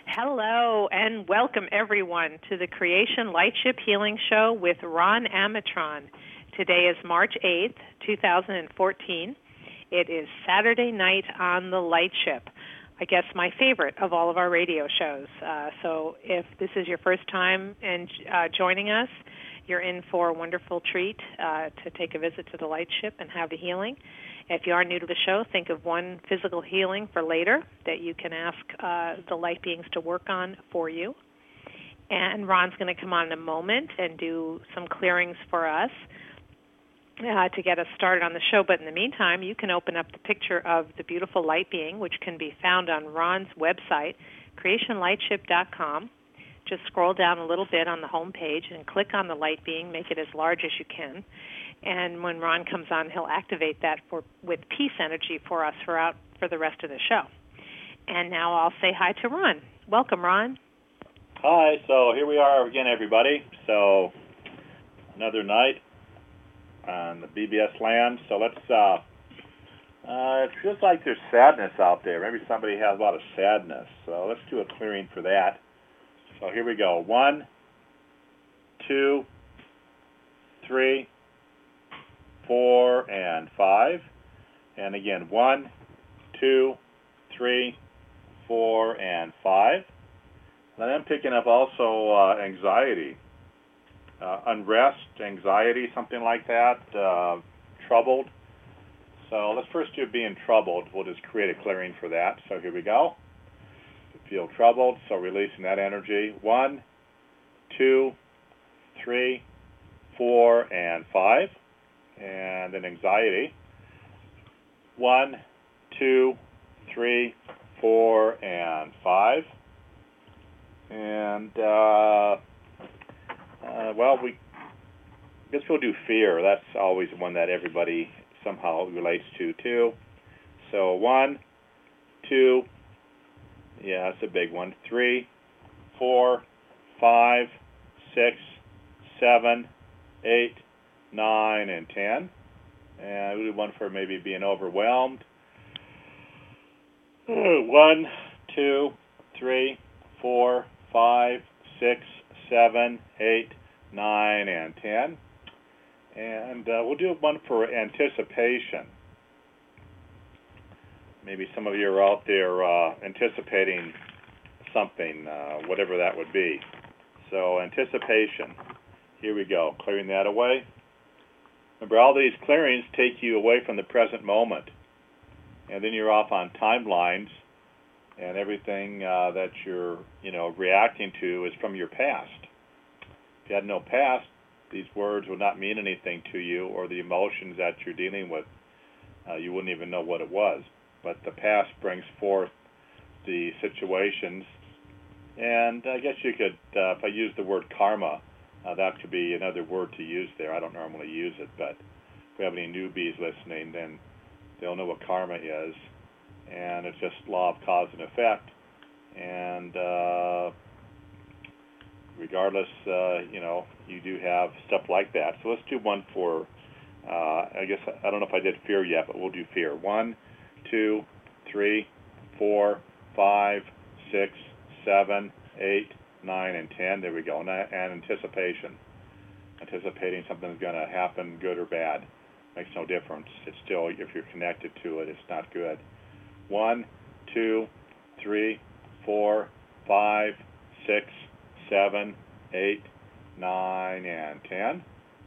Hello, and welcome everyone to the Creation Lightship Healing Show with Ron Amatron. Today is March 8th, 2014. It is Saturday night on the Lightship. I guess my favorite of all of our radio shows. So if this is your first time and joining us, you're in for a wonderful treat to take a visit to the Lightship and have the healing. If you are new to the show, think of one physical healing for later that you can ask the light beings to work on for you. And Ron's going to come on in a moment and do some clearings for us to get us started on the show. But in the meantime, you can open up the picture of the beautiful light being, which can be found on Ron's website, creationlightship.com. Just scroll down a little bit on the home page and click on the light being, make it as large as you can. And when Ron comes on, he'll activate that with peace energy for us for the rest of the show. And now I'll say hi to Ron. Welcome, Ron. Hi. So here we are again, everybody. So another night on the BBS land. So let's, it feels like there's sadness out there. Maybe somebody has a lot of sadness. So let's do a clearing for that. So here we go. 1, 2, 3, 4, and 5. And again, 1, 2, 3, 4, and 5. And I'm picking up also anxiety, unrest, anxiety, something like that, troubled. So let's first do being troubled. We'll just create a clearing for that. So here we go. Feel troubled, so releasing that energy. 1, 2, 3, 4, and 5. And then anxiety. 1, 2, 3, 4, and 5. And, we guess we'll do fear. That's always one that everybody somehow relates to, too. So 1, 2, yeah, that's a big one. 3, 4, 5, 6, 7, 8, 9, and 10. And we do one for maybe being overwhelmed. 1, 2, 3, 4, 5, 6, 7, 8, 9, and 10. And we'll do one for anticipation. Maybe some of you are out there anticipating something, whatever that would be. So anticipation. Here we go. Clearing that away. Remember, all these clearings take you away from the present moment. And then you're off on timelines, and everything that you're, reacting to is from your past. If you had no past, these words would not mean anything to you, or the emotions that you're dealing with, you wouldn't even know what it was. But the past brings forth the situations. And I guess you could, if I use the word karma, that could be another word to use there. I don't normally use it, but if we have any newbies listening, then they'll know what karma is. And it's just law of cause and effect. And regardless, you do have stuff like that. So let's do one for, I guess, I don't know if I did fear yet, but we'll do fear. 1, 2, 3, 4, 5, 6, 7, 8, 9, and 10. There we go. And anticipation. Anticipating something's going to happen, good or bad. Makes no difference. It's still, if you're connected to it, it's not good. 1, 2, 3, 4, 5, 6, 7, 8, 9, and 10.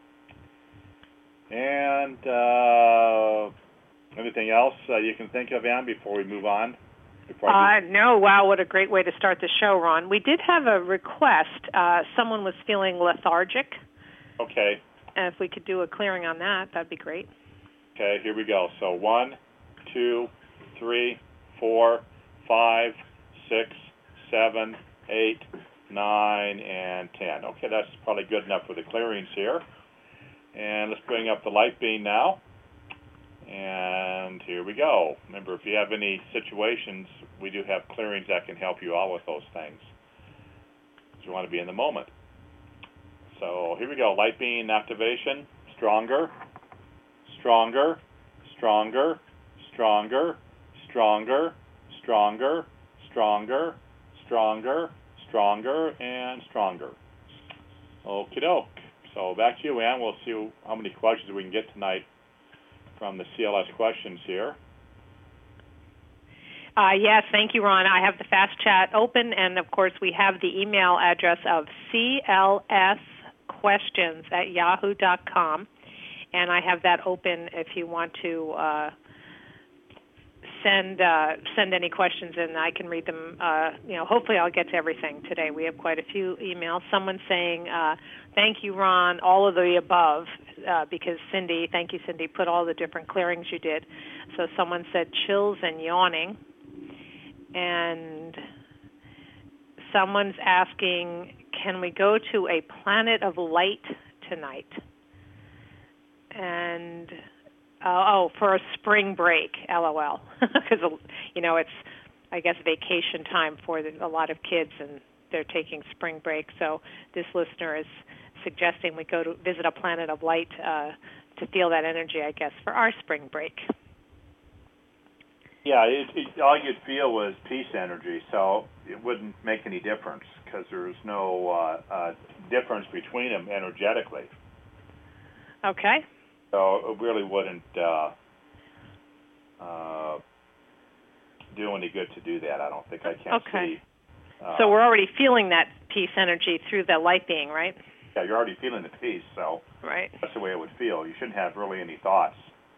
And anything else you can think of, Ann, before we move on? No. Wow, what a great way to start the show, Ron. We did have a request. Someone was feeling lethargic. Okay. And if we could do a clearing on that, that'd be great. Okay, here we go. So 1, 2, 3, 4, 5, 6, 7, 8, 9, and 10. Okay, that's probably good enough for the clearings here. And let's bring up the light beam now. And here we go. Remember, if you have any situations, we do have clearings that can help you out with those things. You want to be in the moment. So here we go. Light beam activation. Stronger, stronger, stronger, stronger, stronger, stronger, stronger, stronger, stronger, and stronger. Okie doke. So back to you, Ann. We'll see how many questions we can get tonight from the CLS questions here. Yes, thank you, Ron. I have the Fast Chat open, and of course we have the email address of clsquestions@yahoo.com, and I have that open if you want to send any questions in. I can read them. Hopefully I'll get to everything today. We have quite a few emails. Someone saying, thank you, Ron, all of the above, because Cindy, thank you, Cindy, put all the different clearings you did. So someone said chills and yawning. And someone's asking, can we go to a planet of light tonight? And for a spring break, LOL, because it's, I guess, vacation time for a lot of kids, and they're taking spring break. So this listener is suggesting we go to visit a planet of light to feel that energy, I guess, for our spring break. Yeah, all you'd feel was peace energy, so it wouldn't make any difference because there's no difference between them energetically. Okay. So it really wouldn't do any good to do that. I don't think. I can't see. So we're already feeling that peace energy through the light being, right? Yeah, you're already feeling the peace, so right. That's the way it would feel. You shouldn't have really any thoughts.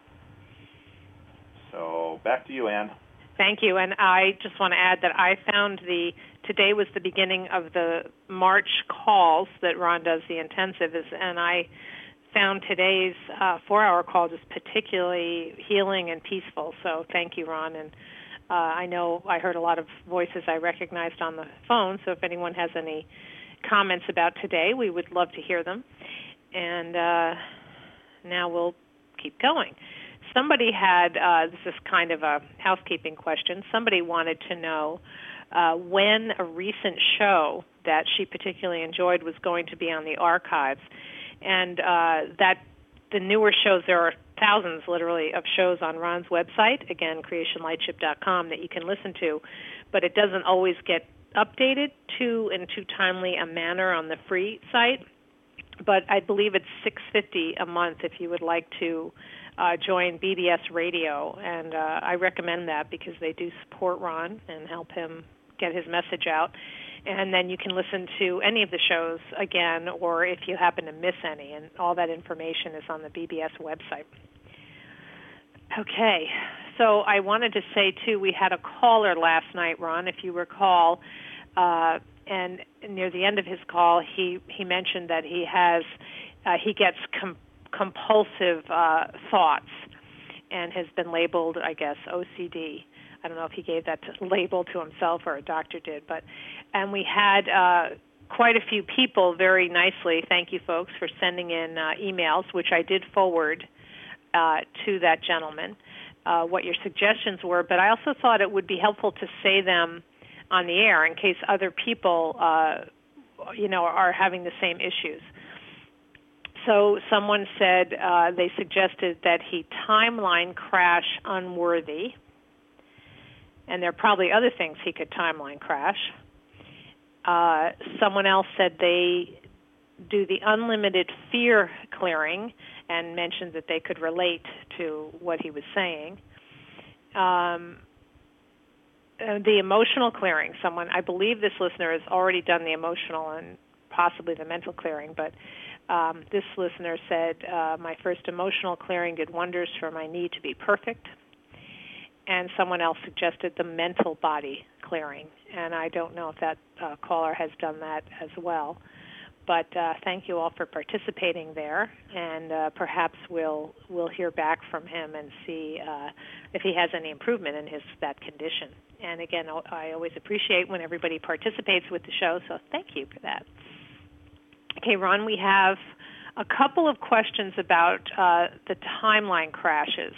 So back to you, Ann. Thank you. And I just want to add that I found today was the beginning of the March calls that Ron does, the intensive, and I found today's 4-hour call just particularly healing and peaceful. So thank you, Ron. And I know I heard a lot of voices I recognized on the phone, so if anyone has any comments about today, we would love to hear them. And now we'll keep going. Somebody had, this is kind of a housekeeping question, somebody wanted to know when a recent show that she particularly enjoyed was going to be on the archives. And that the newer shows, there are thousands literally of shows on Ron's website, again, creationlightship.com, that you can listen to, but it doesn't always get updated in too timely a manner on the free site. But I believe it's $6.50 a month if you would like to join BBS Radio, and I recommend that because they do support Ron and help him get his message out. And then you can listen to any of the shows again, or if you happen to miss any, and all that information is on the BBS website. Okay, so I wanted to say, too, we had a caller last night, Ron, if you recall, and near the end of his call, he mentioned that he gets compulsive thoughts and has been labeled, I guess, OCD. I don't know if he gave that label to himself or a doctor did, and we had quite a few people very nicely, thank you folks for sending in emails, which I did forward to that gentleman, what your suggestions were, but I also thought it would be helpful to say them on the air in case other people, are having the same issues. So someone said they suggested that he timeline crash unworthy, and there are probably other things he could timeline crash. Someone else said they do the unlimited fear clearing and mentioned that they could relate to what he was saying. The emotional clearing, I believe this listener has already done the emotional and possibly the mental clearing, but this listener said, my first emotional clearing did wonders for my need to be perfect. And someone else suggested the mental body clearing, and I don't know if that caller has done that as well. But thank you all for participating there, and perhaps we'll hear back from him and see if he has any improvement in that condition. And again, I always appreciate when everybody participates with the show, so thank you for that. Okay, Ron, we have a couple of questions about the timeline crashes.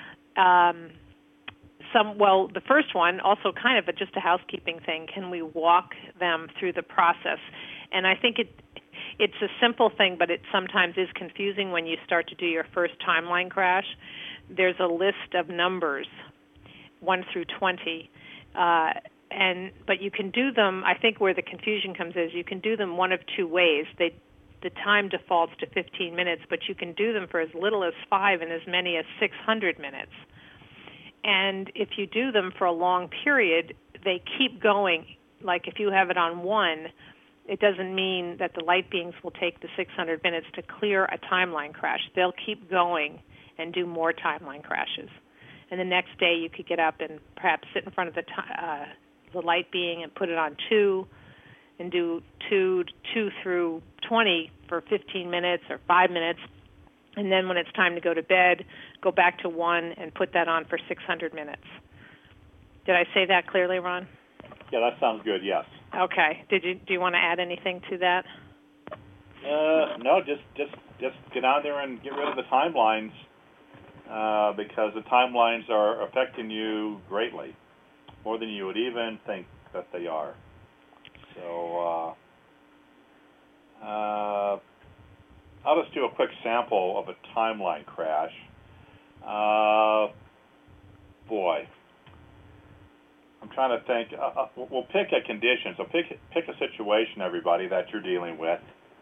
The first one, also kind of just a housekeeping thing, can we walk them through the process? And I think it's a simple thing, but it sometimes is confusing when you start to do your first timeline crash. There's a list of numbers, 1 through 20, but you can do them. I think where the confusion comes is you can do them one of two ways. The time defaults to 15 minutes, but you can do them for as little as 5 and as many as 600 minutes. And if you do them for a long period, they keep going. Like if you have it on 1, it doesn't mean that the light beings will take the 600 minutes to clear a timeline crash. They'll keep going and do more timeline crashes. And the next day you could get up and perhaps sit in front of the light being and put it on 2 and do 2 through 20 for 15 minutes or 5 minutes. And then when it's time to go to bed, go back to 1 and put that on for 600 minutes. Did I say that clearly, Ron? Yeah, that sounds good, yes. Okay. Do you want to add anything to that? No, just get out there and get rid of the timelines because the timelines are affecting you greatly, more than you would even think that they are. So I'll just do a quick sample of a timeline crash. Boy, I'm trying to think. We'll pick a condition. So pick a situation, everybody, that you're dealing with.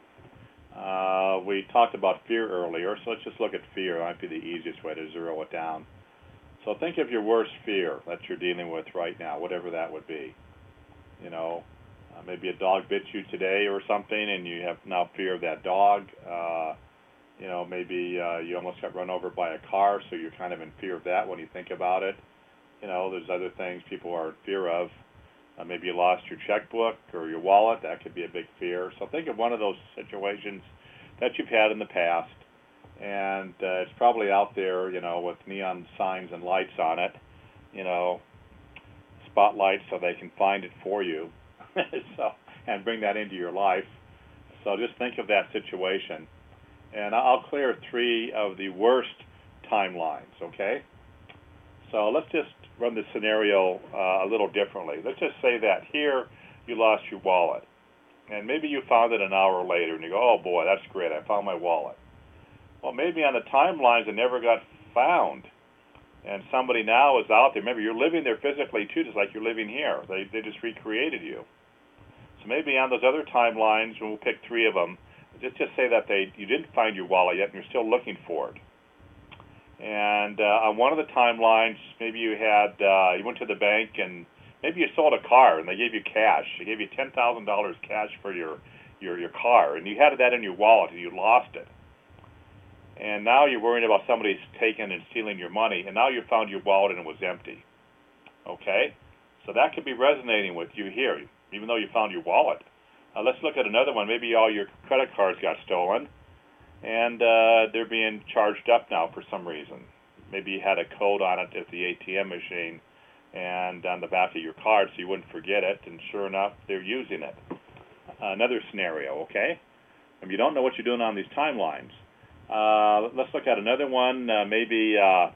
We talked about fear earlier, so let's just look at fear. That might be the easiest way to zero it down. So think of your worst fear that you're dealing with right now, whatever that would be. You know, maybe a dog bit you today or something, and you have now fear of that dog. You know, maybe you almost got run over by a car, so you're kind of in fear of that when you think about it. You know, there's other things people are in fear of. Maybe you lost your checkbook or your wallet. That could be a big fear. So think of one of those situations that you've had in the past, and it's probably out there, you know, with neon signs and lights on it, you know, spotlights so they can find it for you, and bring that into your life. So just think of that situation. And I'll clear 3 of the worst timelines, okay? So let's just run the scenario a little differently. Let's just say that here you lost your wallet, and maybe you found it an hour later, and you go, oh boy, that's great, I found my wallet. Well, maybe on the timelines it never got found, and somebody now is out there. Maybe you're living there physically too, just like you're living here. They just recreated you. So maybe on those other timelines, and we'll pick 3 of them, just say that you didn't find your wallet yet, and you're still looking for it. And on one of the timelines, maybe you went to the bank and maybe you sold a car and they gave you cash. They gave you $10,000 cash for your car, and you had that in your wallet and you lost it. And now you're worrying about somebody taking and stealing your money, and now you found your wallet and it was empty. Okay? So that could be resonating with you here, even though you found your wallet. Let's look at another one. Maybe all your credit cards got stolen, and they're being charged up now for some reason. Maybe you had a code on it at the ATM machine and on the back of your card so you wouldn't forget it, and sure enough, they're using it. Another scenario, okay? And you don't know what you're doing on these timelines. Let's look at another one. Maybe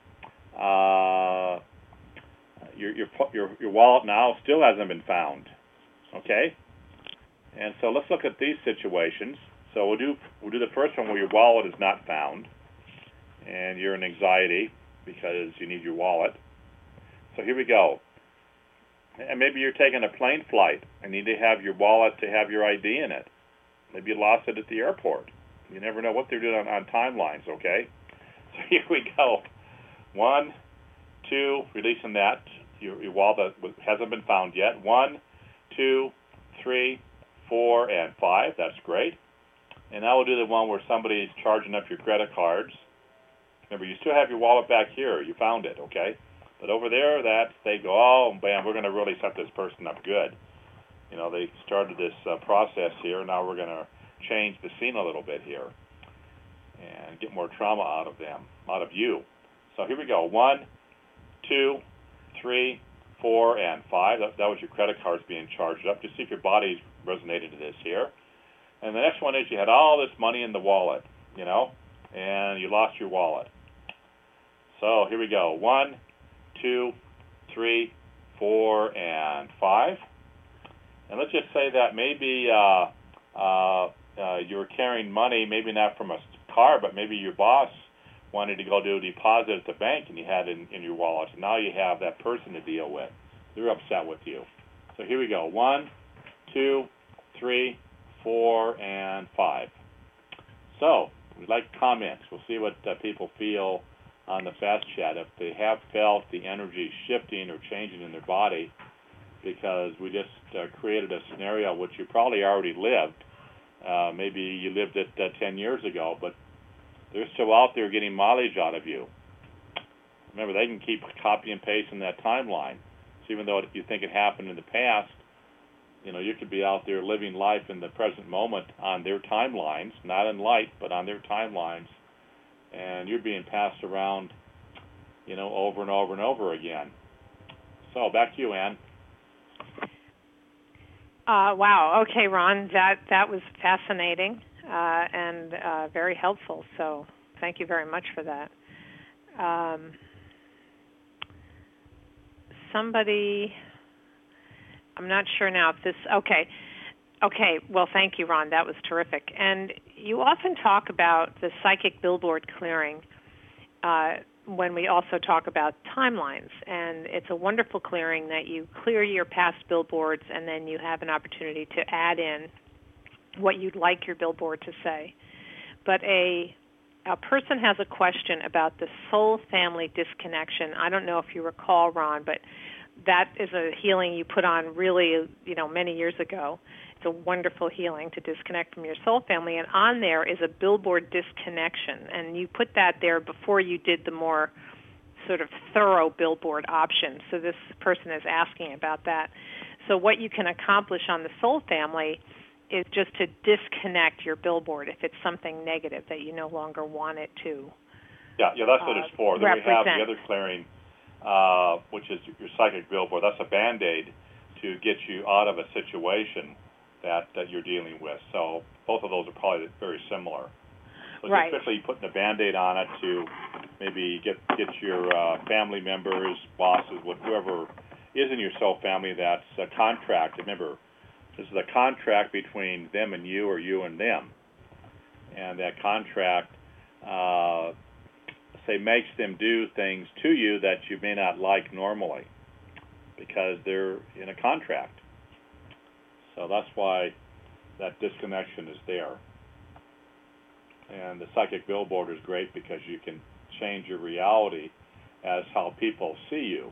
your wallet now still hasn't been found, okay? And so let's look at these situations. So we'll do the first one where your wallet is not found, and you're in anxiety because you need your wallet. So here we go. And maybe you're taking a plane flight and need to have your wallet to have your ID in it. Maybe you lost it at the airport. You never know what they're doing on timelines, okay? So here we go. 1, 2, releasing that. Your wallet that hasn't been found yet. 1, 2, 3, 4, and 5. That's great. And now we'll do the one where somebody's charging up your credit cards. Remember, you still have your wallet back here. You found it, okay? But over there, they go, oh, bam, we're going to really set this person up good. You know, they started this process here. Now we're going to change the scene a little bit here and get more trauma out of them, out of you. So here we go. 1, 2, 3, 4, and 5. That was your credit cards being charged up. Just see if your body's resonated to this here. And the next one is you had all this money in the wallet, you know, and you lost your wallet. So here we go. 1, 2, 3, 4, and 5. And let's just say that maybe you were carrying money, maybe not from a car, but maybe your boss wanted to go do a deposit at the bank and you had it in your wallet. And now you have that person to deal with. They're upset with you. So here we go. 1, 2, 3, 4, and 5. So we'd like comments. We'll see what people feel on the Fast Chat, if they have felt the energy shifting or changing in their body, because we just created a scenario which you probably already lived. Maybe you lived it 10 years ago, but they're still out there getting mileage out of you. Remember, they can keep copy and pasting that timeline. So even though you think it happened in the past, you could be out there living life in the present moment on their timelines, not in light, but on their timelines, and you're being passed around, over and over and over again. So back to you, Ann. Wow. Okay, Ron, that was fascinating and very helpful. So thank you very much for that. Somebody, I'm not sure now if this. Okay. Well, thank you, Ron. That was terrific. And you often talk about the psychic billboard clearing when we also talk about timelines. And it's a wonderful clearing that you clear your past billboards, and then you have an opportunity to add in what you'd like your billboard to say. But a person has a question about the soul family disconnection. I don't know if you recall, Ron, but that is a healing you put on really, many years ago. It's a wonderful healing to disconnect from your soul family, and on there is a billboard disconnection, and you put that there before you did the more sort of thorough billboard option. So this person is asking about that. So what you can accomplish on the soul family is just to disconnect your billboard if it's something negative that you no longer want it to. Yeah, that's what it's for. Then represent. We have the other clearing, which is your psychic billboard. That's a Band-Aid to get you out of a situation that you're dealing with. So both of those are probably very similar. So right. Just quickly putting a Band-Aid on it to maybe get your family members, bosses, whoever is in your soul family that's a contract. Remember, this is a contract between them and you, or you and them. And that contract, makes them do things to you that you may not like normally because they're in a contract. So that's why that disconnection is there. And the psychic billboard is great because you can change your reality as how people see you.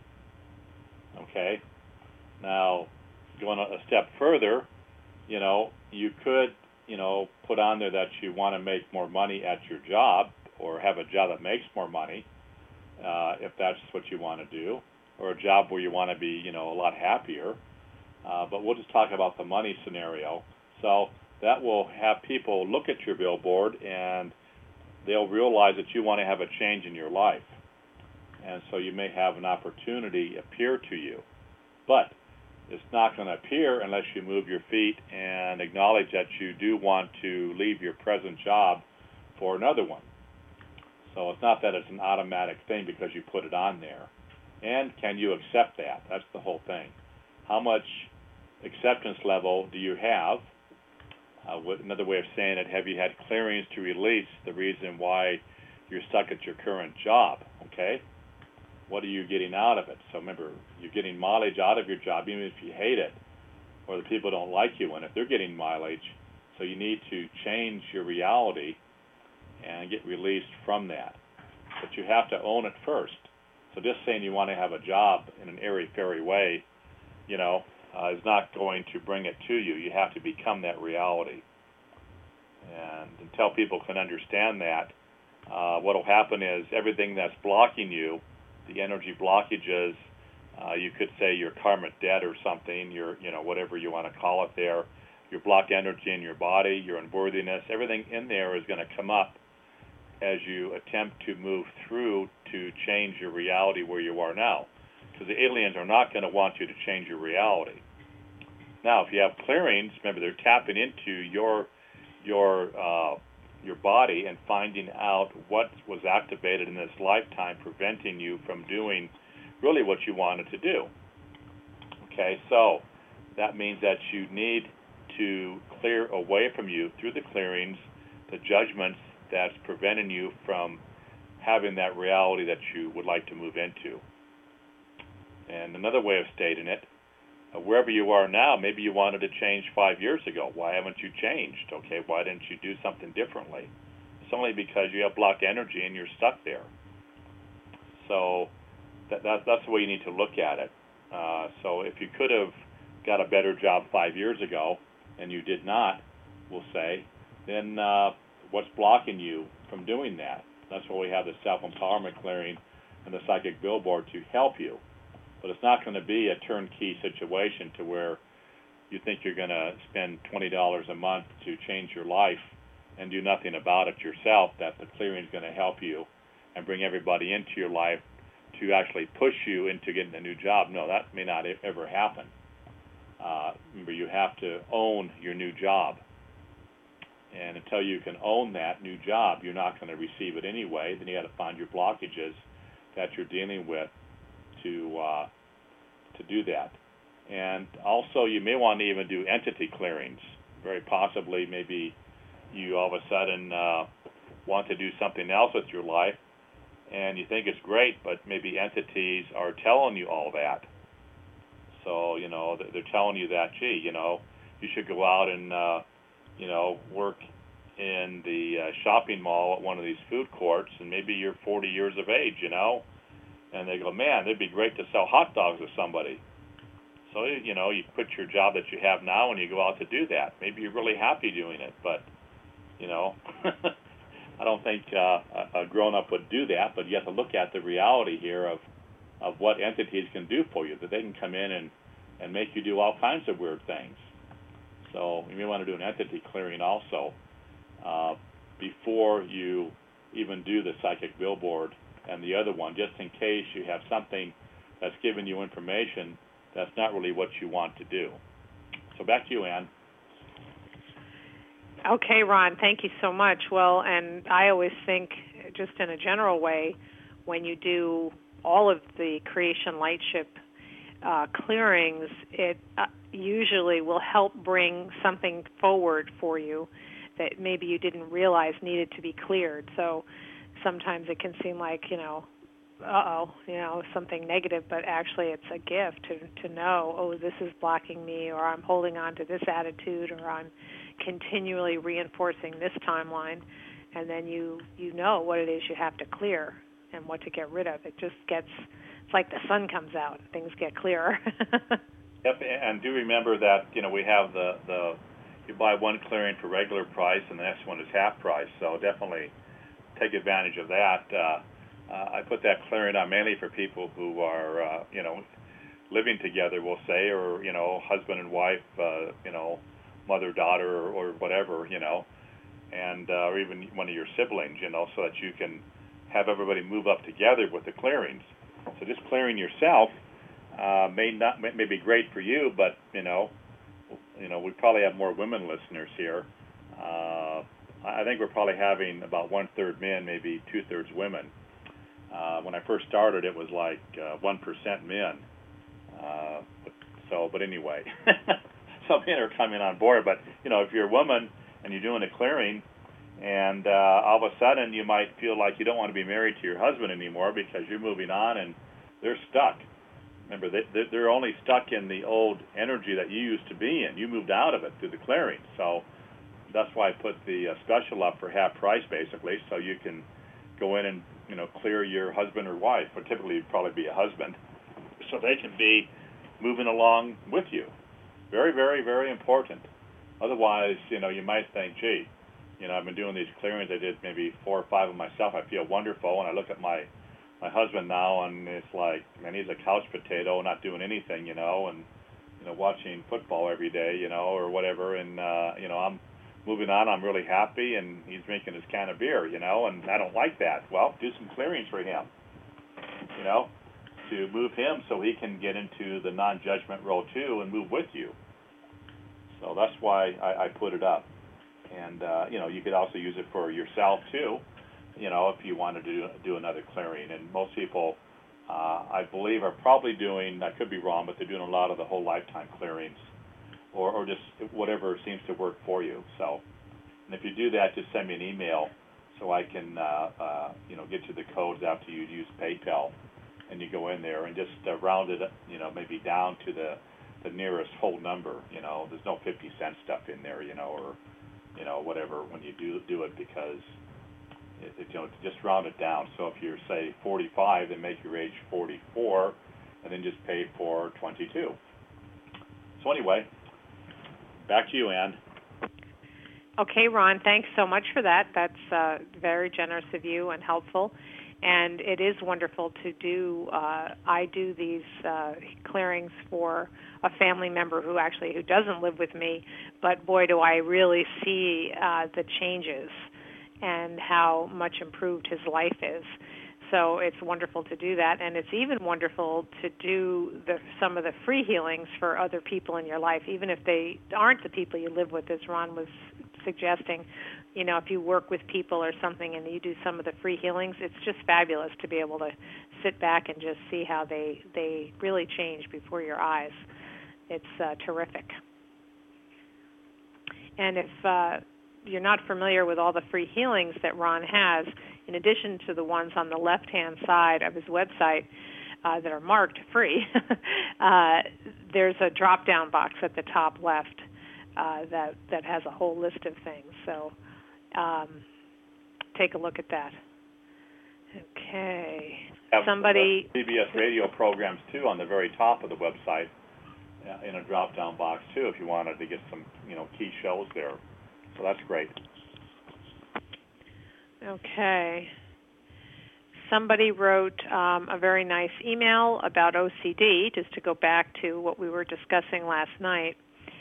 Okay? Now, going a step further, you could, put on there that you want to make more money at your job or have a job that makes more money, if that's what you want to do, or a job where you want to be, a lot happier. But we'll just talk about the money scenario. So that will have people look at your billboard and they'll realize that you want to have a change in your life. And so you may have an opportunity appear to you. But it's not going to appear unless you move your feet and acknowledge that you do want to leave your present job for another one. So it's not that it's an automatic thing because you put it on there. And can you accept that? That's the whole thing. How much acceptance level do you have? Another way of saying it, have you had clearings to release the reason why you're stuck at your current job? Okay? What are you getting out of it? So remember, you're getting mileage out of your job, even if you hate it, or the people don't like you in it. They're getting mileage. So you need to change your reality and get released from that. But you have to own it first. So just saying you want to have a job in an airy-fairy way, is not going to bring it to you. You have to become that reality. And until people can understand that, what will happen is everything that's blocking you, the energy blockages, you could say your karmic debt or something, your, whatever you want to call it there, your block energy in your body, your unworthiness, everything in there is going to come up as you attempt to move through to change your reality where you are now. Because the aliens are not going to want you to change your reality. Now, if you have clearings, remember they're tapping into your body and finding out what was activated in this lifetime, preventing you from doing really what you wanted to do. Okay, so that means that you need to clear away from you through the clearings the judgments that's preventing you from having that reality that you would like to move into. And another way of stating it wherever you are now, maybe you wanted to change 5 years ago. Why haven't you changed? Okay, why didn't you do something differently? It's only because you have block energy and you're stuck there. So that's the way you need to look at it. So if you could have got a better job 5 years ago and you did not, we'll say, then what's blocking you from doing that? That's why we have the self-empowerment clearing and the psychic billboard to help you. But it's not going to be a turnkey situation to where you think you're going to spend $20 a month to change your life and do nothing about it yourself, that the clearing is going to help you and bring everybody into your life to actually push you into getting a new job. No, that may not ever happen. Remember, you have to own your new job. And until you can own that new job, you're not going to receive it anyway. Then you got to find your blockages that you're dealing with to do that. And also, you may want to even do entity clearings. Very possibly, maybe you all of a sudden want to do something else with your life, and you think it's great, but maybe entities are telling you all that. So, they're telling you that, gee, you should go out and, work in the shopping mall at one of these food courts, and maybe you're 40 years of age, and they go, man, it'd be great to sell hot dogs to somebody. So, you quit your job that you have now and you go out to do that. Maybe you're really happy doing it, but, I don't think a grown-up would do that, but you have to look at the reality here of what entities can do for you, that they can come in and make you do all kinds of weird things. So you may want to do an entity clearing also before you even do the psychic billboard and the other one, just in case you have something that's giving you information that's not really what you want to do. So back to you, Ann. Okay, Ron, thank you so much. Well, and I always think, just in a general way, when you do all of the Creation Lightship clearings, it usually will help bring something forward for you that maybe you didn't realize needed to be cleared. So sometimes it can seem like, something negative, but actually it's a gift to know, oh, this is blocking me, or I'm holding on to this attitude, or I'm continually reinforcing this timeline, and then you know what it is you have to clear and what to get rid of. It's like the sun comes out, things get clearer. Yep, and do remember that, we have the you buy one clearing for regular price and the next one is half price, so definitely take advantage of that. I put that clearing on mainly for people who are, living together, we'll say, or, husband and wife, mother, daughter, or whatever, and or even one of your siblings, so that you can have everybody move up together with the clearings. So just clearing yourself may be great for you, but we probably have more women listeners here. I think we're probably having about 1/3 men, maybe 2/3 women. When I first started, it was like 1% men. But anyway, some men are coming on board. But if you're a woman and you're doing a clearing, and all of a sudden you might feel like you don't want to be married to your husband anymore because you're moving on and they're stuck. Remember, they're only stuck in the old energy that you used to be in. You moved out of it through the clearing. So that's why I put the special up for half price, basically, so you can go in and clear your husband or wife, but typically it'd probably be a husband, so they can be moving along with you. Very, very, very important. Otherwise, you might think, gee, I've been doing these clearings. I did maybe 4 or 5 of myself. I feel wonderful, and I look at my husband now, and it's like, man, he's a couch potato, not doing anything, and watching football every day, or whatever, and I'm moving on. I'm really happy, and he's drinking his can of beer, and I don't like that. Well, do some clearings for him, to move him so he can get into the non-judgment role too and move with you. So that's why I put it up. And, you could also use it for yourself too, if you wanted to do another clearing. And most people, I believe, are probably doing, I could be wrong, but they're doing a lot of the whole lifetime clearings, or just whatever seems to work for you. So, and if you do that, just send me an email so I can, get you the codes after you use PayPal, and you go in there and just round it, maybe down to the the nearest whole number. There's no 50-cent stuff in there, or whatever when you do it, because just round it down. So if you're, say, 45, then make your age 44, and then just pay for 22. So anyway, back to you, Ann. Okay, Ron, thanks so much for that. That's very generous of you and helpful. And it is wonderful to do. I do these clearings for a family member who doesn't live with me, but boy, do I really see the changes and how much improved his life is. So it's wonderful to do that, and it's even wonderful to do some of the free healings for other people in your life, even if they aren't the people you live with, as Ron was suggesting. If you work with people or something and you do some of the free healings, it's just fabulous to be able to sit back and just see how they really change before your eyes. It's terrific. And if you're not familiar with all the free healings that Ron has, in addition to the ones on the left-hand side of his website that are marked free, there's a drop-down box at the top left that has a whole list of things. So take a look at that. Okay. Somebody CBS radio programs, too, on the very top of the website in a drop-down box, too, if you wanted to get some key shows there. So that's great. Okay. Somebody wrote a very nice email about OCD, just to go back to what we were discussing last night.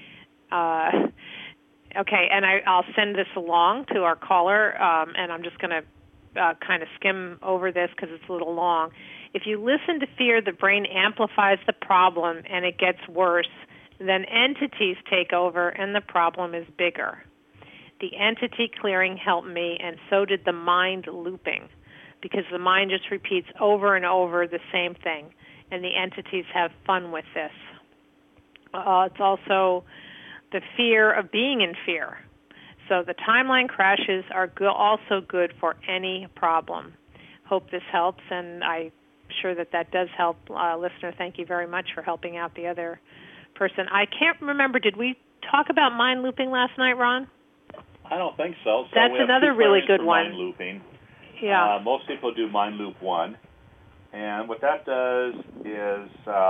Okay, and I'll send this along to our caller, and I'm just going to kind of skim over this because it's a little long. If you listen to fear, the brain amplifies the problem, and it gets worse. Then entities take over, and the problem is bigger. The entity clearing helped me, and so did the mind looping, because the mind just repeats over and over the same thing, and the entities have fun with this. It's also the fear of being in fear. So the timeline crashes are also good for any problem. Hope this helps, and I'm sure that does help. Listener, thank you very much for helping out the other person. I can't remember, did we talk about mind looping last night, Ron? I don't think so. That's another really good one. Mind looping. Yeah. Most people do Mind Loop 1. And what that does is,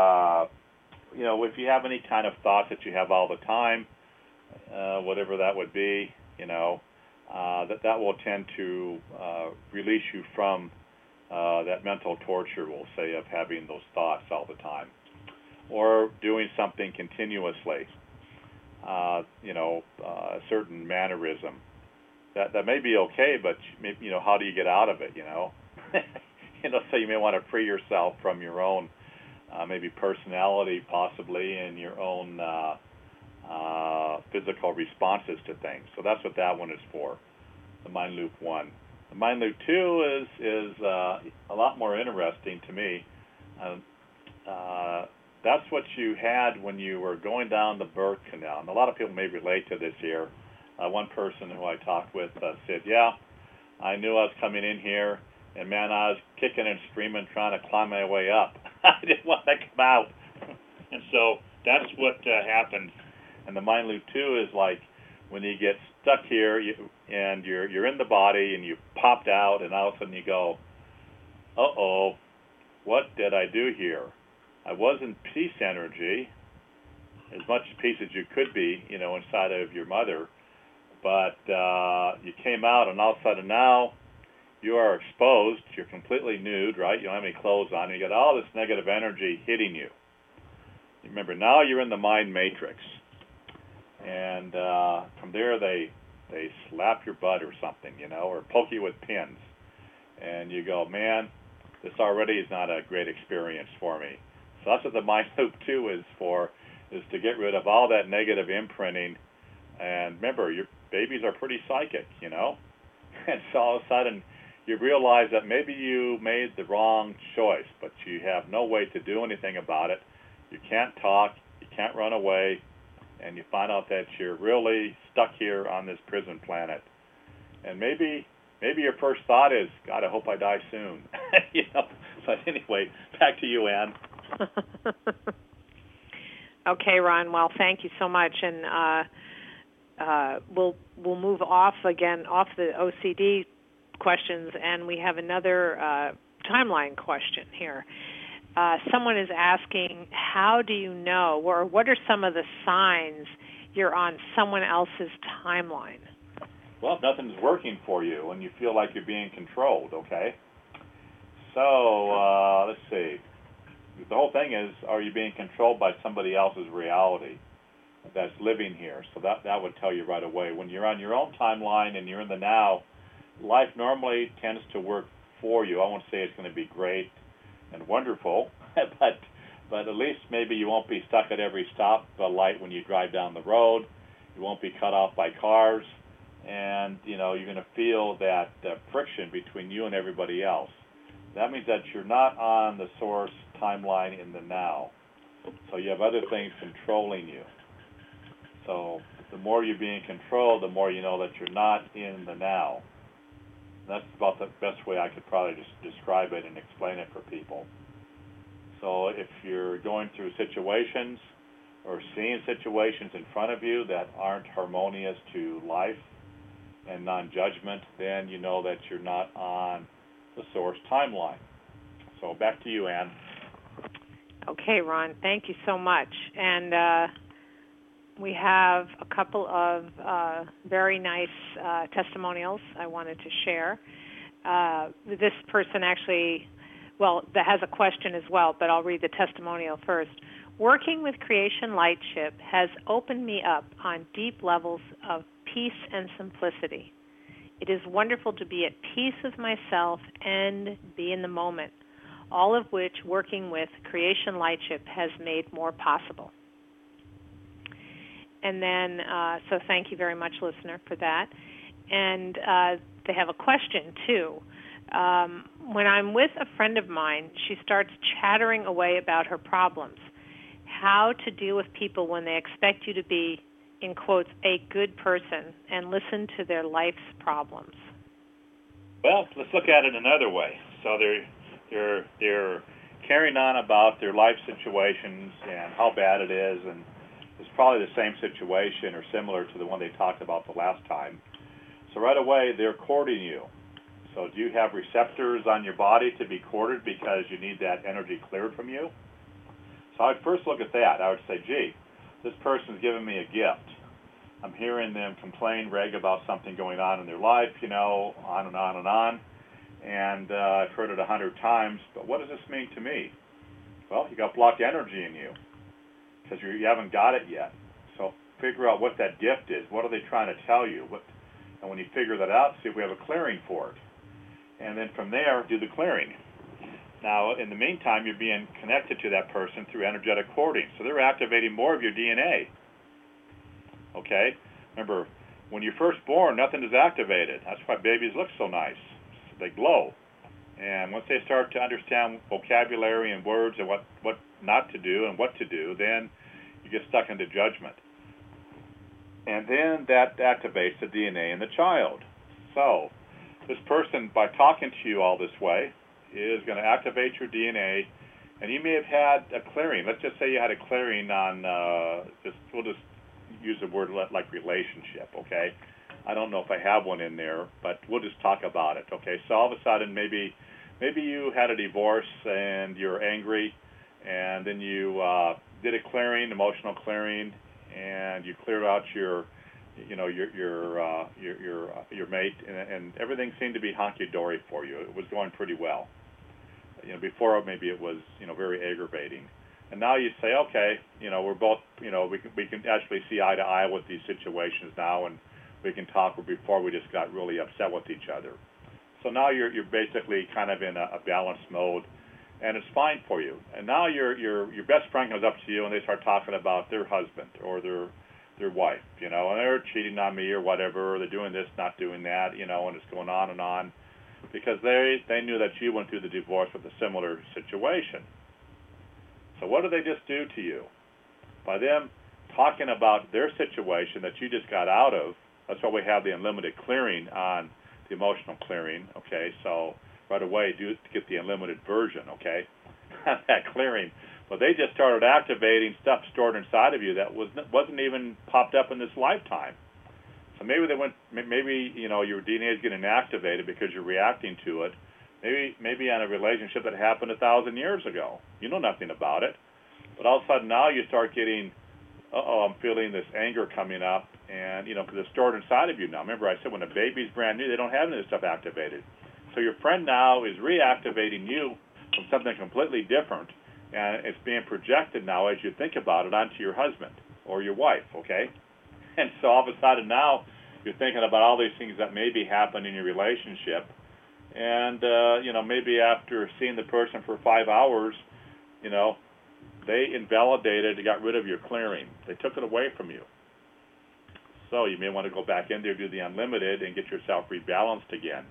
if you have any kind of thought that you have all the time, whatever that would be, that will tend to release you from that mental torture, we'll say, of having those thoughts all the time, or doing something continuously. A certain mannerism that may be okay, but how do you get out of it? So you may want to free yourself from your own maybe personality, possibly, and your own physical responses to things. So that's what that one is for, the Mind Loop 1. The Mind Loop 2 is a lot more interesting to me. That's what you had when you were going down the birth canal. And a lot of people may relate to this here. One person who I talked with said, yeah, I knew I was coming in here, and man, I was kicking and screaming, trying to climb my way up. I didn't want to come out. And so that's what happened. And the Mind Loop 2 is like when you get stuck here and you're in the body and you popped out, and all of a sudden you go, uh-oh, what did I do here? I was in peace energy, as much peace as you could be, inside of your mother, but you came out, and all of a sudden now you are exposed. You're completely nude, right? You don't have any clothes on. You got all this negative energy hitting you. Remember, now you're in the mind matrix, and from there they slap your butt or something, or poke you with pins, and you go, man, this already is not a great experience for me. So that's what the Mind Loop 2 is for, is to get rid of all that negative imprinting. And remember, your babies are pretty psychic, And so all of a sudden, you realize that maybe you made the wrong choice, but you have no way to do anything about it. You can't talk, you can't run away, and you find out that you're really stuck here on this prison planet. And maybe your first thought is, God, I hope I die soon. But anyway, back to you, Ann. Okay, Ron. Well, thank you so much, and we'll move off the OCD questions, and we have another timeline question here. Someone is asking, how do you know, or what are some of the signs you're on someone else's timeline? Well, if nothing's working for you and you feel like you're being controlled, okay? So, let's see. The whole thing is, are you being controlled by somebody else's reality that's living here? So that would tell you right away. When you're on your own timeline and you're in the now, life normally tends to work for you. I won't say it's going to be great and wonderful, but at least maybe you won't be stuck at every stop light when you drive down the road. You won't be cut off by cars, and you're going to feel that friction between you and everybody else. That means that you're not on the source timeline in the now. So you have other things controlling you. So the more you're being controlled, the more you know that you're not in the now. That's about the best way I could probably just describe it and explain it for people. So if you're going through situations or seeing situations in front of you that aren't harmonious to life and non-judgment, then you know that you're not on the source timeline. So back to you, Ann. Okay, Ron, thank you so much. And we have a couple of very nice testimonials I wanted to share. This person actually, that has a question as well, but I'll read the testimonial first. Working with Creation Lightship has opened me up on deep levels of peace and simplicity. It is wonderful to be at peace with myself and be in the moment, all of which working with Creation Lightship has made more possible. And then, so thank you very much, listener, for that. And they have a question, too. When I'm with a friend of mine, she starts chattering away about her problems. How to deal with people when they expect you to be, in quotes, a good person and listen to their life's problems? Well, let's look at it another way. So they're carrying on about their life situations and how bad it is, and it's probably the same situation or similar to the one they talked about the last time. So right away, they're courting you. So do you have receptors on your body to be courted because you need that energy cleared from you? So I'd first look at that. I would say, gee, this person's giving me a gift. I'm hearing them complain, rag about something going on in their life, on and on and on. And I've heard it 100 times, but what does this mean to me? Well, you got blocked energy in you because you haven't got it yet. So figure out what that gift is. What are they trying to tell you? And when you figure that out, see if we have a clearing for it. And then from there, do the clearing. Now, in the meantime, you're being connected to that person through energetic courting. So they're activating more of your DNA. Okay? Remember, when you're first born, nothing is activated. That's why babies look so nice. They glow. And once they start to understand vocabulary and words and what not to do and what to do, then you get stuck into judgment. And then that activates the DNA in the child. So this person, by talking to you all this way, is going to activate your DNA, and you may have had a clearing. Let's just say you had a clearing on, we'll just use a word like relationship, okay? I don't know if I have one in there, but we'll just talk about it, okay? So all of a sudden, maybe you had a divorce and you're angry, and then you did a clearing, emotional clearing, and you cleared out your mate, and everything seemed to be honky-dory for you. It was going pretty well. Before maybe it was, very aggravating. And now you say, okay, we're both, we can actually see eye to eye with these situations now, and we can talk. Where before we just got really upset with each other. So now you're basically kind of in a balanced mode, and it's fine for you. And now your best friend comes up to you and they start talking about their husband or their wife, and they're cheating on me or whatever, or they're doing this, not doing that, and it's going on and on, because they knew that you went through the divorce with a similar situation. So what did they just do to you? By them talking about their situation that you just got out of, that's why we have the unlimited clearing on the emotional clearing, okay? So right away, do get the unlimited version, okay? That clearing. But they just started activating stuff stored inside of you that wasn't even popped up in this lifetime. So maybe your DNA is getting activated because you're reacting to it. Maybe on a relationship that happened 1,000 years ago. You know nothing about it. But all of a sudden now you start getting, I'm feeling this anger coming up, and, because it's stored inside of you now. Remember I said when a baby's brand new, they don't have any of this stuff activated. So your friend now is reactivating you from something completely different, and it's being projected now as you think about it onto your husband or your wife, okay? And so all of a sudden now you're thinking about all these things that maybe happened in your relationship, and, maybe after seeing the person for 5 hours, they invalidated and got rid of your clearing. They took it away from you. So you may want to go back in there, do the unlimited, and get yourself rebalanced again.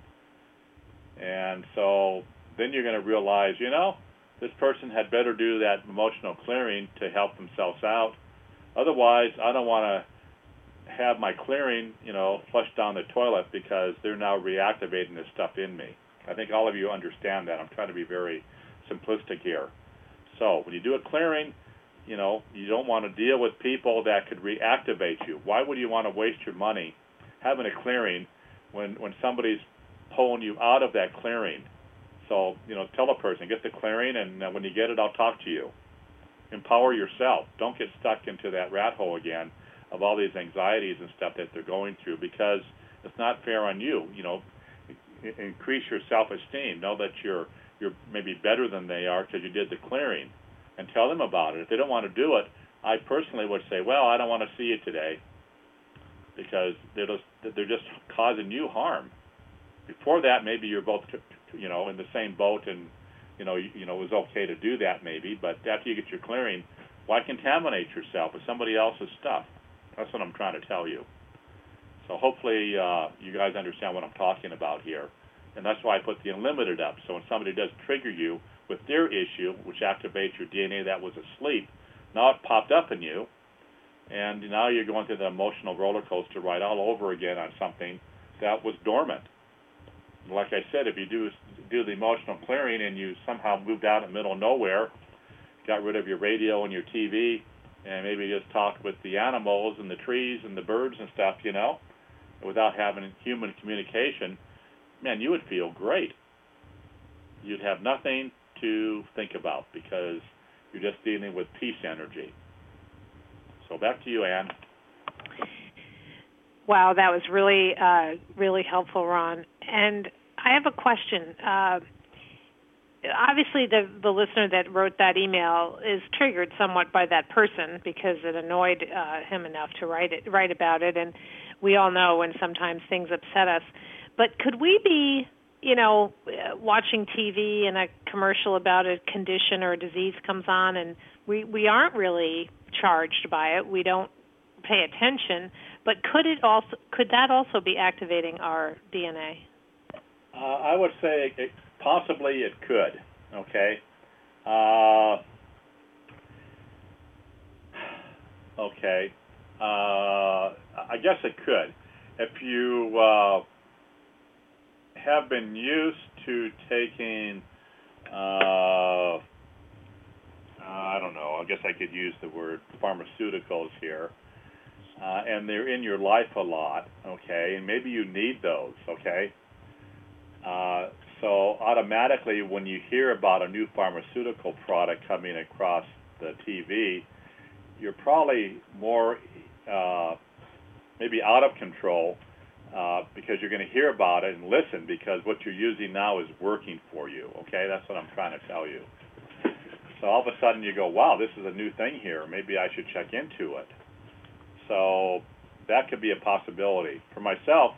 And so then you're going to realize, this person had better do that emotional clearing to help themselves out. Otherwise, I don't want to have my clearing, flushed down the toilet because they're now reactivating this stuff in me. I think all of you understand that. I'm trying to be very simplistic here. So when you do a clearing, you don't want to deal with people that could reactivate you. Why would you want to waste your money having a clearing when somebody's pulling you out of that clearing? So, tell a person, get the clearing, and when you get it, I'll talk to you. Empower yourself. Don't get stuck into that rat hole again of all these anxieties and stuff that they're going through, because it's not fair on you. Increase your self-esteem. Know that you're maybe better than they are because you did the clearing, and tell them about it. If they don't want to do it, I personally would say, well, I don't want to see you today, because they're just causing you harm. Before that, maybe you're both, in the same boat, and it was okay to do that maybe. But after you get your clearing, why contaminate yourself with somebody else's stuff? That's what I'm trying to tell you. So hopefully you guys understand what I'm talking about here. And that's why I put the unlimited up. So when somebody does trigger you with their issue, which activates your DNA that was asleep, now it popped up in you, and now you're going through the emotional roller coaster ride all over again on something that was dormant. Like I said, if you do the emotional clearing and you somehow moved out in the middle of nowhere, got rid of your radio and your TV, and maybe just talked with the animals and the trees and the birds and stuff, without having human communication, man, you would feel great. You'd have nothing to think about because you're just dealing with peace energy. So back to you, Ann. Wow, that was really, really helpful, Ron. And I have a question. Obviously, the listener that wrote that email is triggered somewhat by that person because it annoyed him enough to write about it. And we all know when sometimes things upset us. But could we be, watching TV and a commercial about a condition or a disease comes on, and we aren't really charged by it. We don't pay attention. But could that also be activating our DNA? I would say possibly it could. Okay. Okay. I guess it could. If you have been used to taking, I don't know, I guess I could use the word pharmaceuticals here, and they're in your life a lot, okay, and maybe you need those, okay? So automatically when you hear about a new pharmaceutical product coming across the TV, you're probably more maybe out of control because you're going to hear about it and listen because what you're using now is working for you, okay? That's what I'm trying to tell you. So all of a sudden you go, wow, this is a new thing here. Maybe I should check into it. So that could be a possibility. For myself,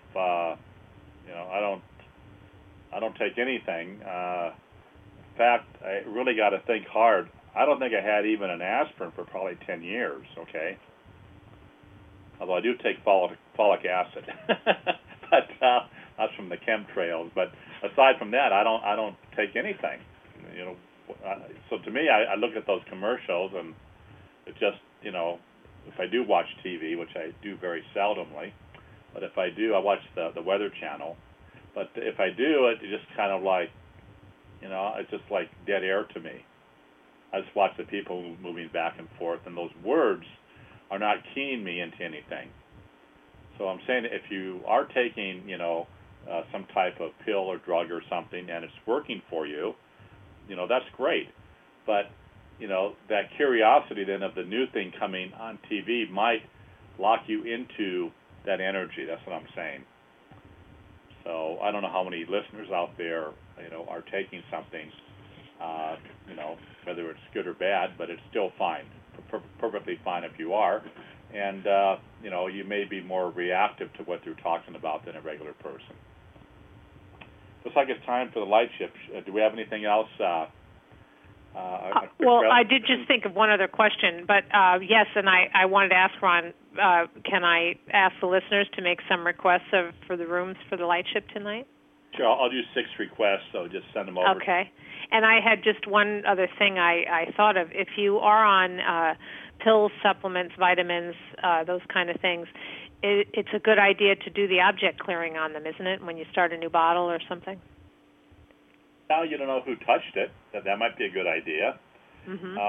I don't take anything. In fact, I really got to think hard. I don't think I had even an aspirin for probably 10 years, okay? Although I do take folic acid. But that's from the chemtrails. But aside from that, I don't take anything. So to me, I look at those commercials and it just, if I do watch TV, which I do very seldomly, but if I do, I watch the Weather Channel. But if I do, it's just kind of like, it's just like dead air to me. I just watch the people moving back and forth, and those words are not keying me into anything. So I'm saying if you are taking, some type of pill or drug or something, and it's working for you, that's great. But, that curiosity then of the new thing coming on TV might lock you into that energy. That's what I'm saying. So I don't know how many listeners out there, are taking something, whether it's good or bad, but it's still fine, perfectly fine if you are. And, you may be more reactive to what they're talking about than a regular person. Looks like it's time for the light shift. Do we have anything else? Well, I did just think of one other question, but yes, and I wanted to ask Ron, can I ask the listeners to make some requests for the rooms for the light shift tonight? Sure, I'll do 6 requests, so just send them over. Okay. And I had just one other thing I thought of. If you are on pills, supplements, vitamins, those kind of things, it's a good idea to do the object clearing on them, isn't it, when you start a new bottle or something? Now you don't know who touched it. That might be a good idea. Mm-hmm.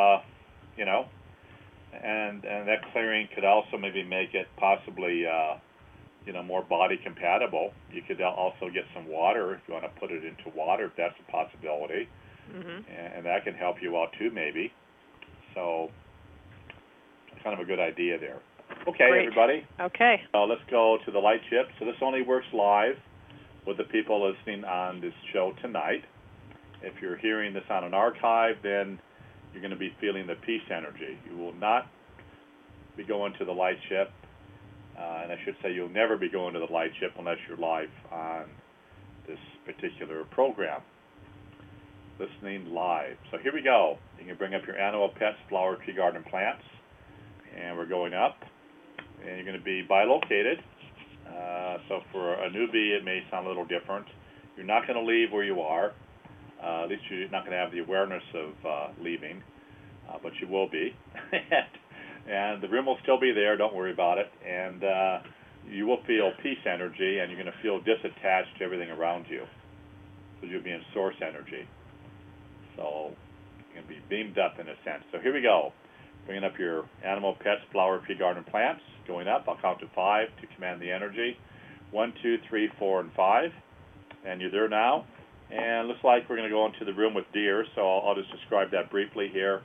And that clearing could also maybe make it possibly, more body compatible. You could also get some water if you want to put it into water, if that's a possibility. Mm-hmm. And that can help you out too, maybe. So, kind of a good idea there. Okay, great. Everybody. Okay. Let's go to the light shift. So this only works live with the people listening on this show tonight. If you're hearing this on an archive, then you're going to be feeling the peace energy. You will not be going to the light shift, and I should say you'll never be going to the light shift unless you're live on this particular program. Listening live. So here we go. You can bring up your animal, pets, flower, tree, garden, plants, and we're going up, and you're going to be bilocated. So for a newbie, it may sound a little different. You're not going to leave where you are. At least you're not going to have the awareness of leaving, but you will be. And the room will still be there. Don't worry about it. And you will feel peace energy, and you're going to feel disattached to everything around you. So you'll be in source energy. So you're going to be beamed up in a sense. So here we go. Bringing up your animal, pets, flower, tree, garden, plants. Going up. I'll count to 5 to command the energy. 1, 2, 3, 4, and 5. And you're there now. And it looks like we're going to go into the room with deer, so I'll just describe that briefly here.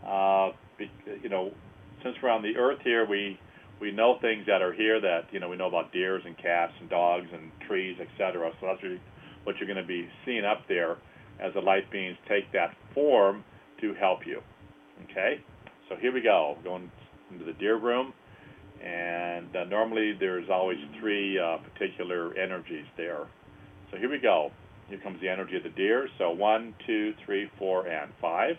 Since we're on the earth here, we know things that are here that, we know about deers and cats and dogs and trees, etc. So that's what you're going to be seeing up there as the light beings take that form to help you. Okay? So here we go. We're going into the deer room. And normally there's always 3 particular energies there. So here we go. Here comes the energy of the deer. So 1, 2, 3, 4, and 5.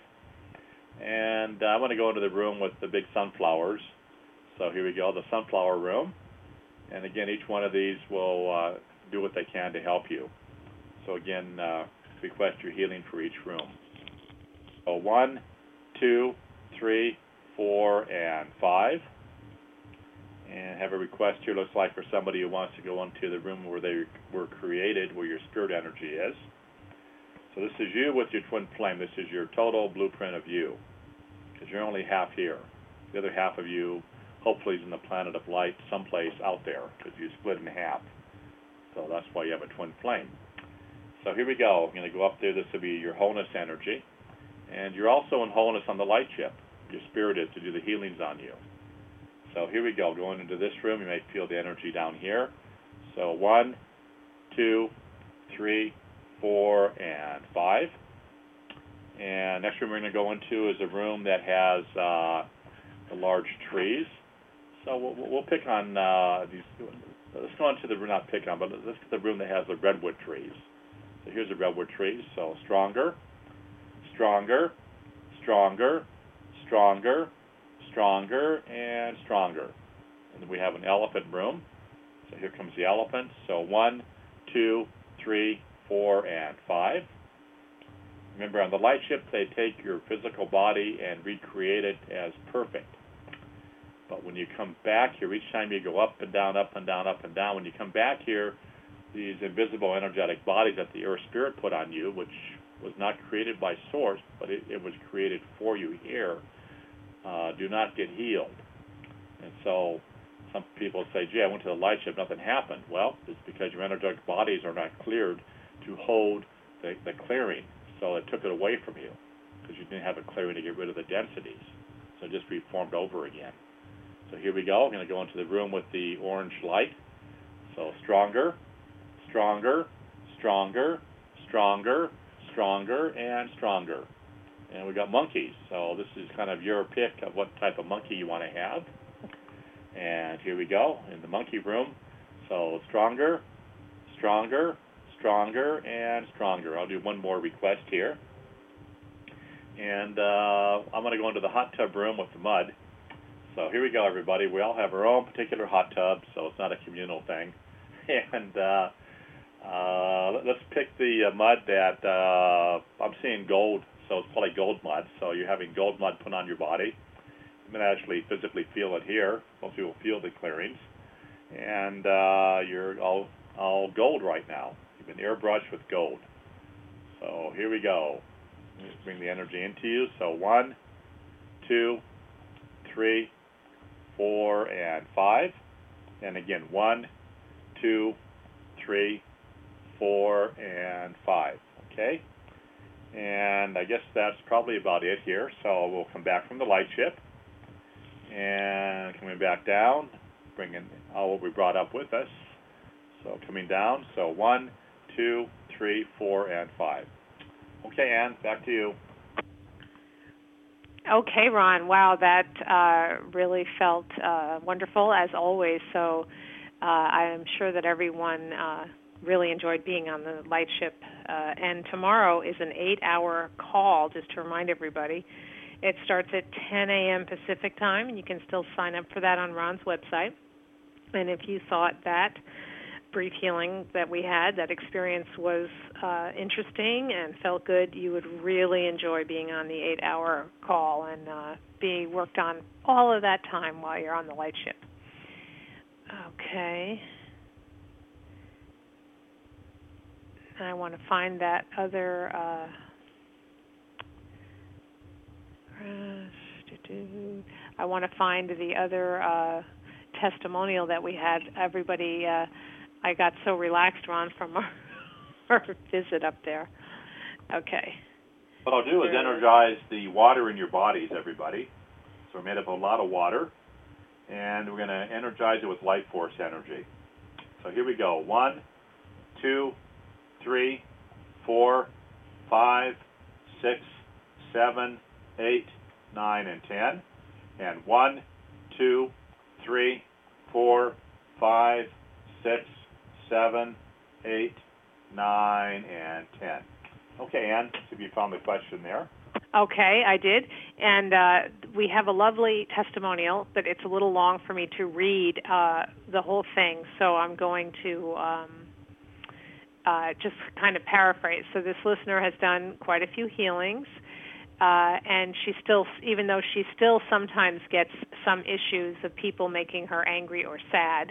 And I want to go into the room with the big sunflowers. So here we go, the sunflower room. And again, each one of these will do what they can to help you. So again, request your healing for each room. So 1, 2, 3, 4, and 5. And have a request here, looks like, for somebody who wants to go into the room where they were created, where your spirit energy is. So this is you with your twin flame. This is your total blueprint of you, because you're only half here. The other half of you, hopefully, is in the planet of light someplace out there, because you split in half. So that's why you have a twin flame. So here we go. I'm going to go up there. This will be your wholeness energy. And you're also in wholeness on the light ship. Your spirit is to do the healings on you. So here we go. Going into this room, you may feel the energy down here. So 1, 2, 3, 4, and 5. And next room we're going to go into is a room that has the large trees. So we'll pick on these. Let's go into the room, not pick on, but let's get the room that has the redwood trees. So here's the redwood trees. So stronger, stronger, stronger, stronger, stronger, and stronger. And then we have an elephant room. So here comes the elephant. So 1, 2, 3, 4, and 5. Remember, on the light ship, they take your physical body and recreate it as perfect. But when you come back here, each time you go up and down, up and down, up and down, when you come back here, these invisible energetic bodies that the Earth Spirit put on you, which was not created by Source, but it was created for you here, do not get healed. And so some people say, gee, I went to the light ship, nothing happened. Well, it's because your energetic bodies are not cleared to hold the clearing. So it took it away from you because you didn't have a clearing to get rid of the densities. So it just reformed over again. So here we go. I'm going to go into the room with the orange light. So stronger, stronger, stronger, stronger, stronger, and stronger. And we got monkeys. So this is kind of your pick of what type of monkey you want to have. And here we go in the monkey room. So stronger, stronger, stronger, and stronger. I'll do one more request here. And I'm going to go into the hot tub room with the mud. So here we go, everybody. We all have our own particular hot tub, so it's not a communal thing. And let's pick the mud that I'm seeing gold, so it's probably gold mud. So you're having gold mud put on your body. You can actually physically feel it here. Most people feel the clearings. And you're all gold right now. You've been airbrushed with gold. So here we go. Let's bring the energy into you. So 1, 2, 3, 4, and 5. And again, 1, 2, 3, 4, and 5. Okay? And I guess that's probably about it here. So we'll come back from the light ship. And coming back down, bringing all what we brought up with us. So coming down. So 1, 2, 3, 4, and 5. Okay, Ann, back to you. Okay, Ron. Wow, that really felt wonderful, as always. So I am sure that everyone really enjoyed being on the light ship. And tomorrow is an 8-hour call, just to remind everybody. It starts at 10 a.m. Pacific time, and you can still sign up for that on Ron's website. And if you thought that brief healing that we had, that experience was interesting and felt good, you would really enjoy being on the 8-hour call and be worked on all of that time while you're on the light ship. Okay. And I want to find that other I want to find the other testimonial that we had. Everybody, I got so relaxed, Ron, from our visit up there. Okay. What I'll do is energize the water in your bodies, everybody. So we're made up of a lot of water, and we're going to energize it with light force energy. So here we go. 1, 2, 3, 4, 5, 6, 7, 8, 9, and 10. And 1, 2, 3, 4, 5, 6, 7, 8, 9, and 10. Okay, Ann, see if you found the question there. Okay, I did. And we have a lovely testimonial, but it's a little long for me to read the whole thing, so I'm going to just kind of paraphrase. So this listener has done quite a few healings, and she still, even though she still sometimes gets some issues of people making her angry or sad,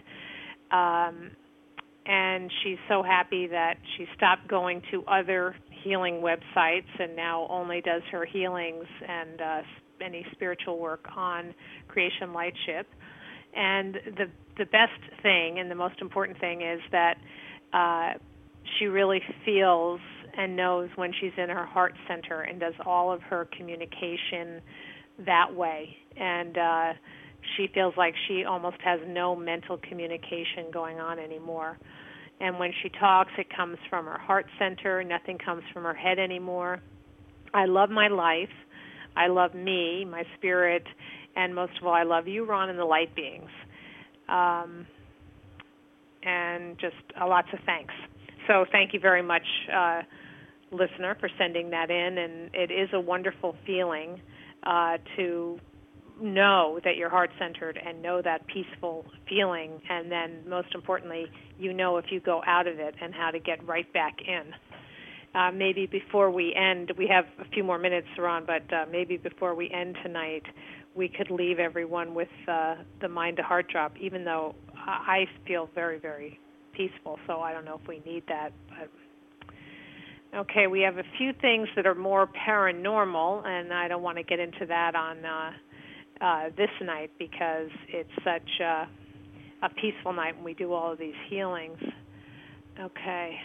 and she's so happy that she stopped going to other healing websites and now only does her healings and any spiritual work on Creation Lightship. And the best thing and the most important thing is that she really feels and knows when she's in her heart center and does all of her communication that way. And she feels like she almost has no mental communication going on anymore. And when she talks, it comes from her heart center. Nothing comes from her head anymore. I love my life. I love me, my spirit, and most of all, I love you, Ron, and the light beings. And just lots of thanks. So thank you very much, listener, for sending that in. And it is a wonderful feeling to know that you're heart-centered and know that peaceful feeling, and then most importantly, you know if you go out of it and how to get right back in. Maybe before we end, we have a few more minutes, Ron, but maybe before we end tonight, we could leave everyone with the mind-to-heart drop, even though I feel very, very peaceful, so I don't know if we need that. Okay, we have a few things that are more paranormal, and I don't want to get into that on this night because it's such a peaceful night when we do all of these healings. Okay.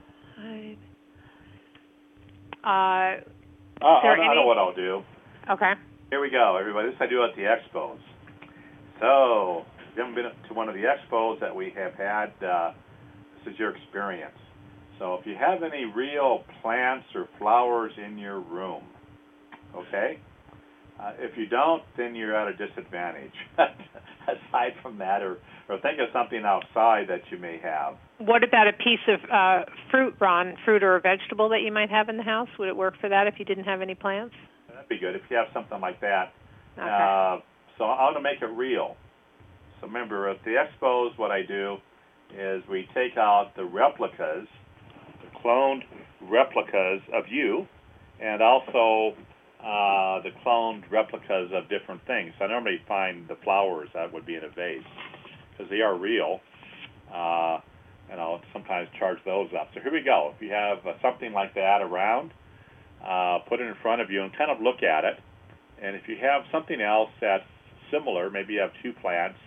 I know what I'll do. Okay. Here we go, everybody. This I do at the expos. So, if you haven't been to one of the expos that we have had, this is your experience. So if you have any real plants or flowers in your room, okay? If you don't, then you're at a disadvantage. Aside from that, or think of something outside that you may have. What about a piece of fruit, Ron, fruit or a vegetable that you might have in the house? Would it work for that if you didn't have any plants? That'd be good if you have something like that. Okay. So I want to make it real. So remember, at the expos, what I do is we take out the replicas, the cloned replicas of you, and also the cloned replicas of different things. I normally find the flowers that would be in a vase because they are real, and I'll sometimes charge those up. So here we go. If you have something like that around, put it in front of you and kind of look at it. And if you have something else that's similar, maybe you have two plants,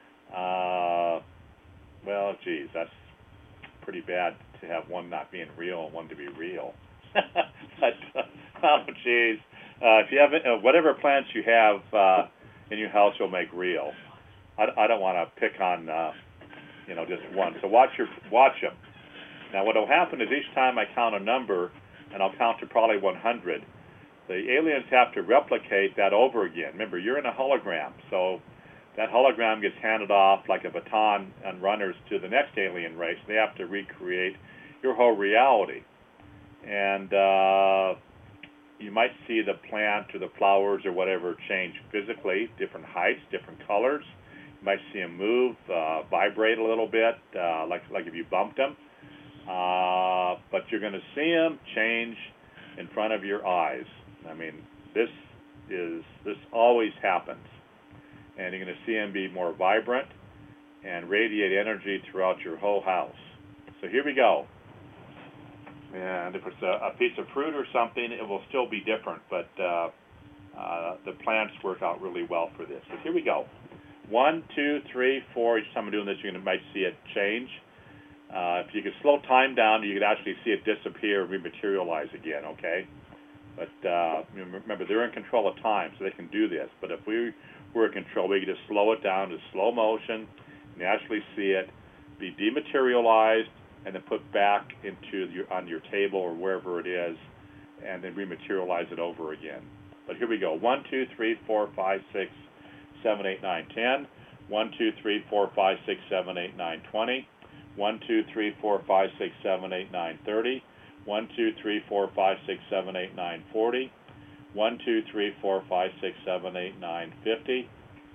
well, geez, that's pretty bad to have one not being real and one to be real. But, oh, geez. If you have whatever plants you have in your house, you'll make real. I don't want to pick on, just one. So watch them. Now, what will happen is each time I count a number, and I'll count to probably 100, the aliens have to replicate that over again. Remember, you're in a hologram, so that hologram gets handed off like a baton and runners to the next alien race. They have to recreate your whole reality. And you might see the plant or the flowers or whatever change physically, different heights, different colors. You might see them move, vibrate a little bit, like if you bumped them. But you're going to see them change in front of your eyes. I mean, this always happens. And you're going to see them be more vibrant and radiate energy throughout your whole house. So here we go. And if it's a piece of fruit or something, it will still be different, but the plants work out really well for this. So here we go. 1, 2, 3, 4. Each time I'm doing this, you might see it change. If you could slow time down, you could actually see it disappear and rematerialize again, okay? But remember, they're in control of time, so they can do this. But if we were in control, we could just slow it down to slow motion and actually see it be dematerialized and then put back on your table or wherever it is, and then rematerialize it over again. But here we go. 1, 2, 3, 4, 5, 6, 7, 8, 9, 10. 1, 2, 3, 4, 5, 6, 7, 8, 9, 20. 1, 2, 3, 4, 5, 6, 7, 8, 9, 30. 1, 2, 3, 4, 5, 6, 7, 8, 9, 40. 1, 2, 3, 4, 5, 6, 7, 8, 9, 50.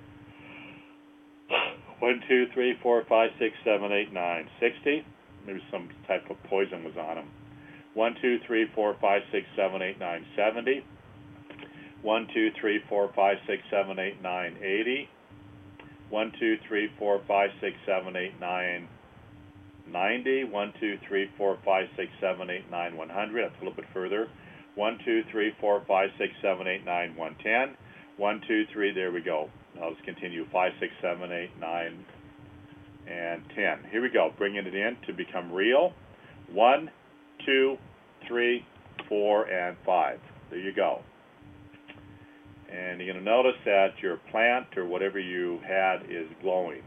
1, 2, 3, 4, 5, 6, 7, 8, 9, 60. Maybe some type of poison was on them. 1, 2, 3, 4, 5, 6, 7, 8, 9, 70. 1, 2, 3, 4, 5, 6, 7, 8, 9, 80. 1, 2, 3, 4, 5, 6, 7, 8, 9, 90. 1, 2, 3, 4, 5, 6, 7, 8, 9, 100. That's a little bit further. 1, 2, 3, 4, 5, 6, 7, 8, 9, 110. 1, 2, 3, there we go. Now let's continue. 5, 6, 7, 8, 9, and 10. Here we go. Bringing it in to become real. 1, 2, 3, 4, and 5. There you go. And you're going to notice that your plant or whatever you had is glowing.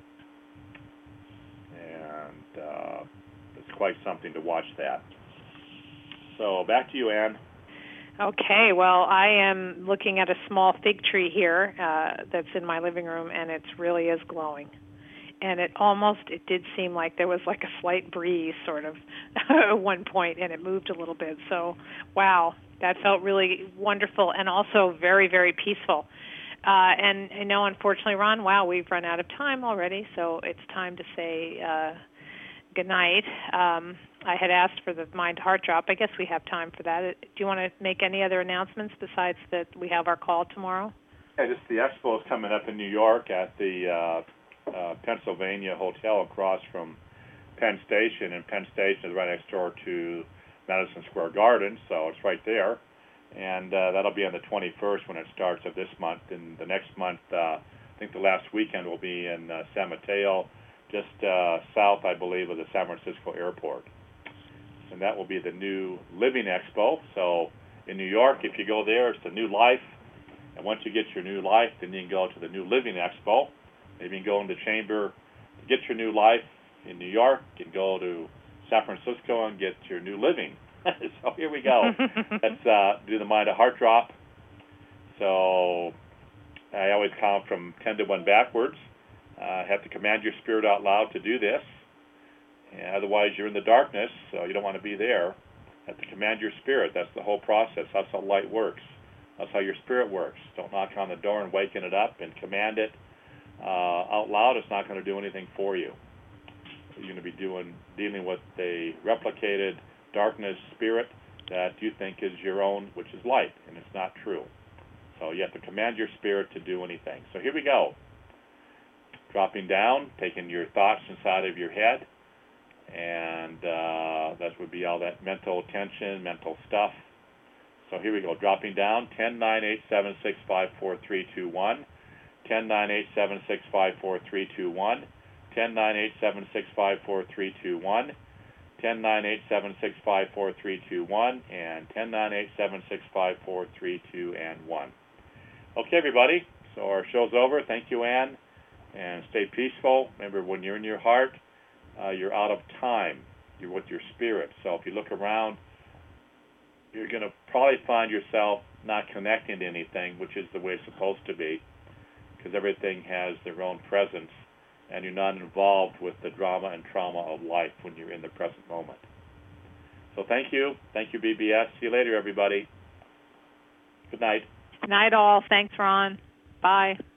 And it's quite something to watch that. So back to you, Ann. Okay, well, I am looking at a small fig tree here that's in my living room, and it really is glowing. And it did seem like there was like a slight breeze sort of at one point, and it moved a little bit. So, wow, that felt really wonderful and also very, very peaceful. And I know, unfortunately, Ron, wow, we've run out of time already, so it's time to say good night. I had asked for the Mind Heart Drop. I guess we have time for that. Do you want to make any other announcements besides that we have our call tomorrow? Yeah, just the expo is coming up in New York at the Pennsylvania Hotel across from Penn Station, and Penn Station is right next door to Madison Square Garden, so it's right there. And that'll be on the 21st when it starts of this month. And the next month, I think the last weekend will be in San Mateo, just south, I believe, of the San Francisco airport. And that will be the New Living Expo. So in New York, if you go there, it's the New Life. And once you get your New Life, then you can go to the New Living Expo. Maybe you can go in the chamber to get your New Life in New York. You can go to San Francisco and get your New Living. So here we go. Let's do the Mind to Heart Drop. So I always count from 10 to 1 backwards. Have to command your spirit out loud to do this. And otherwise, you're in the darkness, so you don't want to be there. Have to command your spirit. That's the whole process. That's how light works. That's how your spirit works. Don't knock on the door and waken it up and command it out loud. It's not going to do anything for you. You're going to be dealing with a replicated darkness spirit that you think is your own, which is light, and it's not true. So you have to command your spirit to do anything. So here we go. Dropping down, taking your thoughts inside of your head, and that would be all that mental tension, mental stuff. So here we go. Dropping down, 10, 9, 8, 7, 6, 5, 4, 3, 2, 1. 10, 9, 8, 7, 6, 5, 4, 3, 2, 1. 10, 9, 8, 7, 6, 5, 4, 3, 2, 1. 10, 9, 8, 7, 6, 5, 4, 3, 2, 1. And 10, 9, 8, 7, 6, 5, 4, 3, 2, and 1. Okay, everybody. So our show's over. Thank you, Ann. And stay peaceful. Remember, when you're in your heart, you're out of time. You're with your spirit. So if you look around, you're going to probably find yourself not connecting to anything, which is the way it's supposed to be, because everything has their own presence, and you're not involved with the drama and trauma of life when you're in the present moment. So thank you. Thank you, BBS. See you later, everybody. Good night. Good night, all. Thanks, Ron. Bye.